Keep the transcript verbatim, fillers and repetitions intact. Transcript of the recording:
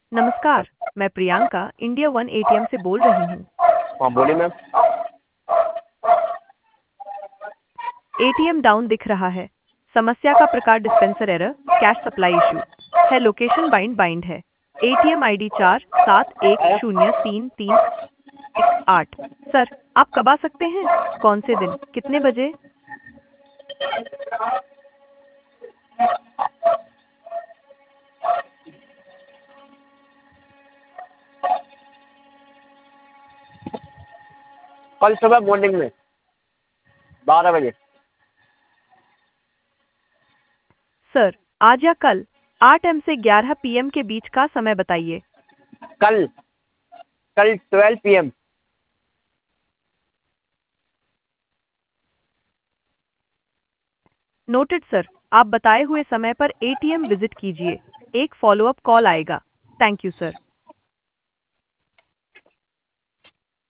नमस्कार, मैं Priyanka India one ATM से बोल रही हूँ। हाँ बोलिए मैम। एटीएम डाउन दिख रहा है। समस्या का प्रकार dispenser error, cash supply issue है, लोकेशन बाइंड बाइंड है। एटीएम आईडी चार सात एक शून्य तीन तीन एक आठ। सर, आप कब आ सकते हैं? कौन से दिन, कितने बजे? कल सुबह मॉर्निंग में बारह बजे। सर, आज या कल आठ एम से ग्यारह पीएम के बीच का समय बताइए। कल कल twelve P M. Noted sir, आप बताए हुए समय पर एटीएम विजिट कीजिए। एक फॉलोअप कॉल आएगा। Thank you sir.